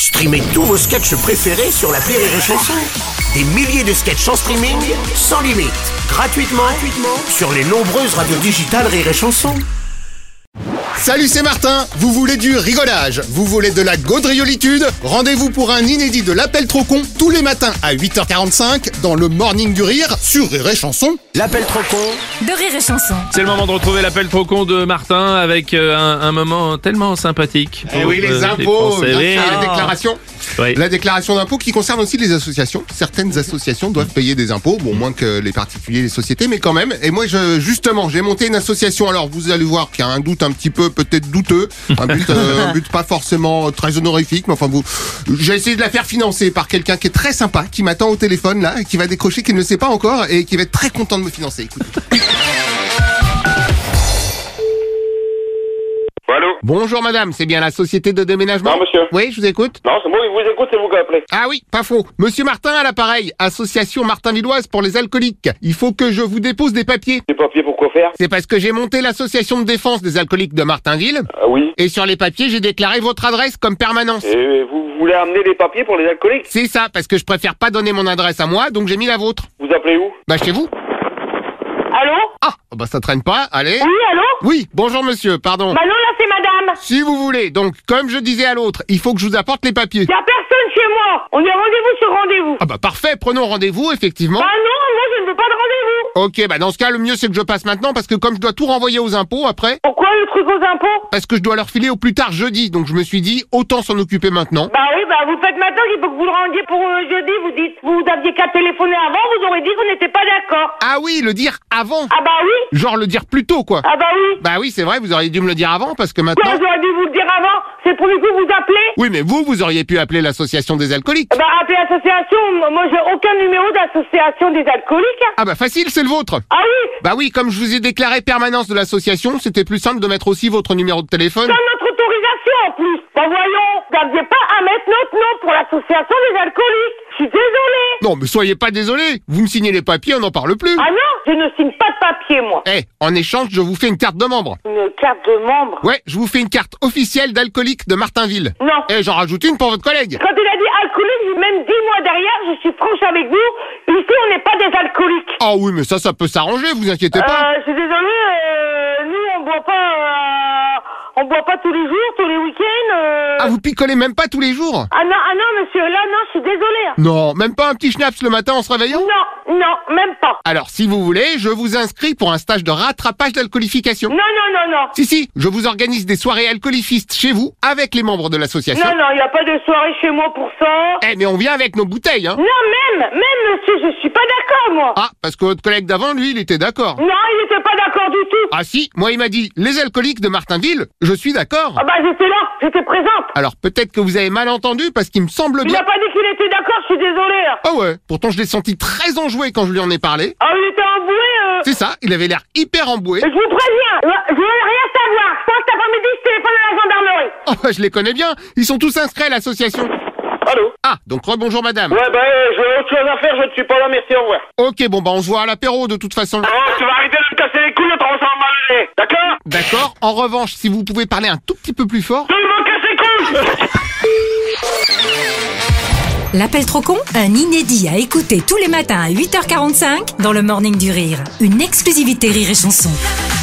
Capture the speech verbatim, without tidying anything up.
Streamez tous vos sketchs préférés sur l'appli Rire et Chanson. Des milliers de sketchs en streaming, sans limite, gratuitement, gratuitement sur les nombreuses radios digitales Rire et Chanson. Salut, c'est Martin. Vous voulez du rigolage? Vous voulez de la gaudriolitude? Rendez-vous pour un inédit de l'appel trop con tous les matins à huit heures quarante-cinq dans le Morning du Rire sur Rire et Chanson. L'appel trop con de Rire et Chanson. C'est le moment de retrouver l'appel trop con de Martin avec euh, un, un moment tellement sympathique. Eh pour, oui, les euh, impôts, Français. bien Oui. sûr, la déclaration. Oui. La déclaration d'impôts qui concerne aussi les associations. Certaines associations doivent payer des impôts, bon, moins que les particuliers, les sociétés, mais quand même. Et moi, je, justement, j'ai monté une association. Alors, vous allez voir qu'il y a un doute un petit peu, peut-être douteux, un but, euh, un but pas forcément très honorifique, mais enfin, vous, j'ai essayé de la faire financer par quelqu'un qui est très sympa, qui m'attend au téléphone là, et qui va décrocher, qui ne le sait pas encore, et qui va être très content de me financer. Écoutez. Allô? Bonjour madame, c'est bien la société de déménagement? Non, monsieur. Oui, je vous écoute. Non, c'est moi qui vous écoute, c'est vous qui appelez. Ah oui, pas faux. Monsieur Martin à l'appareil, association Martin-Villoise pour les alcooliques. Il faut que je vous dépose des papiers. Des papiers pour quoi faire? C'est parce que j'ai monté l'association de défense des alcooliques de Martinville. Ah oui. Et sur les papiers, j'ai déclaré votre adresse comme permanence. Et vous voulez amener des papiers pour les alcooliques? C'est ça, parce que je préfère pas donner mon adresse à moi, donc j'ai mis la vôtre. Vous appelez où? Bah chez vous. Allô? Ah, bah ça traîne pas, allez. Oui, allô? Oui, bonjour monsieur, pardon. Bah non, là c'est madame. Si vous voulez, donc comme je disais à l'autre, il faut que je vous apporte les papiers. Y a personne chez moi. On est rendez-vous sur rendez-vous. Ah bah parfait, prenons rendez-vous, effectivement. Bah non, moi je ne veux pas de rendez-vous. Ok, bah dans ce cas, le mieux c'est que je passe maintenant, parce que comme je dois tout renvoyer aux impôts après, Pourquoi le truc aux impôts? parce que je dois leur filer au plus tard jeudi, donc je me suis dit, autant s'en occuper maintenant. Bah oui, bah vous faites maintenant qu'il faut que vous le rendiez pour euh, jeudi, vous dites. Vous aviez qu'à téléphoner avant, vous aurez dit qu'on n'était pas d'accord. Ah oui, le dire avant. Ah bah oui. Genre le dire plus tôt, quoi. Ah bah oui. Bah oui, c'est vrai, vous auriez dû me le dire avant, parce que Quoi, maintenant... j'aurais dû vous le dire avant? C'est pour le coup vous appelez? Oui, mais vous, vous auriez pu appeler l'association des alcooliques. Bah appelez l'association, moi j'ai aucun numéro d'association des alcooliques. Ah bah facile, c'est le vôtre. Ah oui. Bah oui, comme je vous ai déclaré permanence de l'association, c'était plus simple de mettre aussi votre numéro de téléphone. Sans notre autorisation en plus. Bah voyons, vous n'aviez pas à mettre notre nom pour l'association des alcooliques. Je suis désolée. Non, mais soyez pas désolé. Vous me signez les papiers, on n'en parle plus. Ah non, je ne signe pas de papier moi. Eh, en échange, je vous fais une carte de membre. Une carte de membre? Ouais, je vous fais une carte officielle d'alcoolique de Martinville. Non. Et j'en rajoute une pour votre collègue. Quand il a dit alcoolique, j'ai même dit moi derrière, je suis franche avec vous, ici on n'est pas des alcooliques. Ah oui, mais ça, ça peut s'arranger, vous inquiétez pas. Euh, je suis désolée, euh, nous on boit pas, euh, on boit pas tous les jours, tous les week-ends. Euh... Ah, vous picolez même pas tous les jours? Ah non, ah non monsieur, là non, je suis désolée. Non, même pas un petit schnaps le matin en se réveillant? Non, non, même pas. Alors, si vous voulez, je vous inscris pour un stage de rattrapage d'alcoolification. Non, non, non, non. Si, si, je vous organise des soirées alcoolifistes chez vous, avec les membres de l'association. Non, non, il n'y a pas de soirée chez moi pour ça. Eh, mais on vient avec nos bouteilles, hein. Non, même, même monsieur, je suis pas d'accord moi. Ah, parce que votre collègue d'avant, lui, il était d'accord. Non, il était pas d'accord du tout. Ah si, moi il m'a dit, les alcooliques de Martinville, je suis d'accord. Ah bah j'étais là, j'étais présente. Alors peut-être que vous avez mal entendu, parce qu'il me semble Il bien... n'a pas dit qu'il était d'accord, je suis désolée. Ah ouais, pourtant je l'ai senti très enjoué quand je lui en ai parlé. Ah, il était emboué, euh... C'est ça, il avait l'air hyper emboué. Je vous préviens, je veux rien savoir. Je pense cet après-midi, je téléphone à la gendarmerie. Oh bah je les connais bien, ils sont tous inscrits à l'association. Allô? Ah, donc rebonjour madame. Ouais, bah, euh, j'ai autre chose à faire, je ne suis pas là, merci, au revoir. Ok, bon bah on se voit à l'apéro de toute façon. Oh, tu vas arrêter de me casser les couilles, autrement ça va mal aller, d'accord? D'accord, en revanche, si vous pouvez parler un tout petit peu plus fort... Tu me casses les couilles. L'appel trop con, un inédit à écouter tous les matins à huit heures quarante-cinq dans le Morning du Rire. Une exclusivité Rire et Chanson.